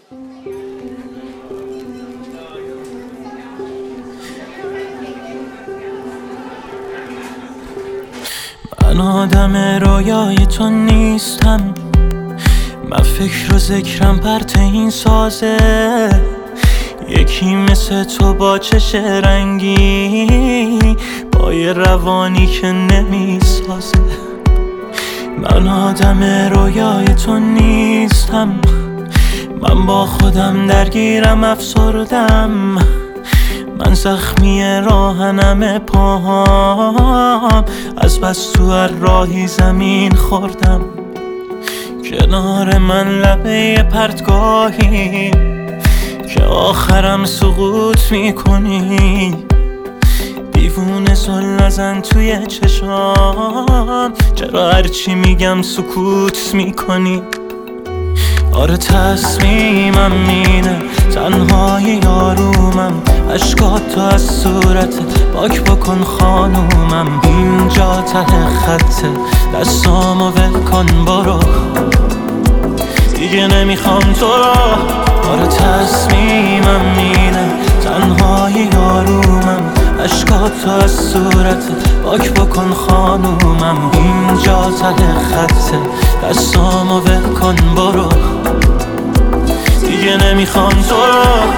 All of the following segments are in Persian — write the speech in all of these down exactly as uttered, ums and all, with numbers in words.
من آدم رویای تو نیستم، من فکر و ذکرم پرت این سازه. یکی مثل تو با چش رنگی، با یه روانی که نمیسازه. من آدم رویای تو نیستم، من با خودم درگیرم افسردم. من زخمی راهنم پاهام، از بس تو هر راهی زمین خوردم. کنار من لبه پرتگاهی که آخرم سقوط میکنی. دیوونه زل نزن توی چشام، چرا هرچی میگم سکوت میکنی؟ آره تصمیمم اینه، تنهای یارومم. اشکات تو از صورتت پاک بکن خانومم. اینجا ته خطه، دستامو ول کن برو، دیگه نمیخوام تو رو. آره تصمیمم اینه، تنهای یارومم. اشکات تو از صورتت پاک بکن خانومم. اینجا ته خطه، دستامو ول کن برو، دیگه نمیخوام تو رو.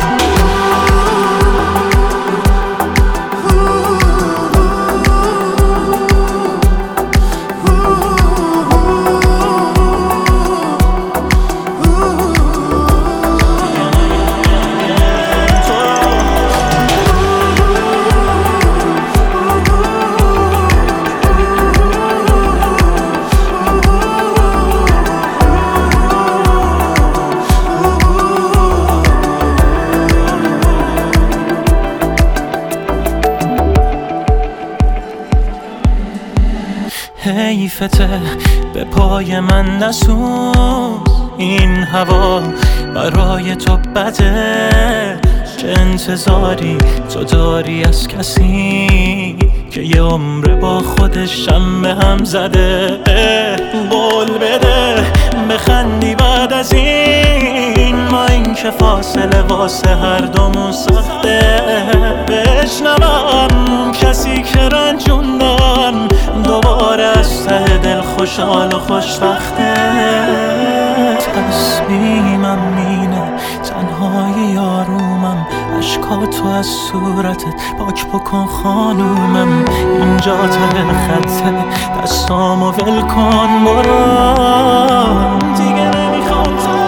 حیفته به پای من نسوز، این هوا برای تو بده. چه انتظاری تو داری از کسی که یه عمر با خودشم به هم زده؟ قول بده بخندی بعد از این، ما این که فاصله واسه هر دومون سخته. بشنوم کسی که رنجوندم دوباره از ته دل خوشحال و خوشبخته. تصمیمم اینه، تنهای یارومم. اشکات تو از صورتت پاک بکن خانومم. اینجا ته خطه، دستامو ول کن برو، دیگه نمیخوام تو.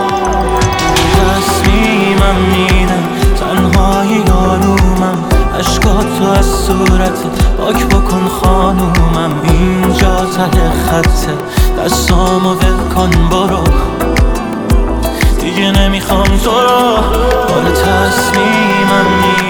تصمیمم اینه، تنهای یارومم. اشکات تو از صورتت پاک بکن خانومم. اینجا ته خطه، دستامو ول کن برو، دیگه نمیخوام تو رو. آره تصمیمم اینه.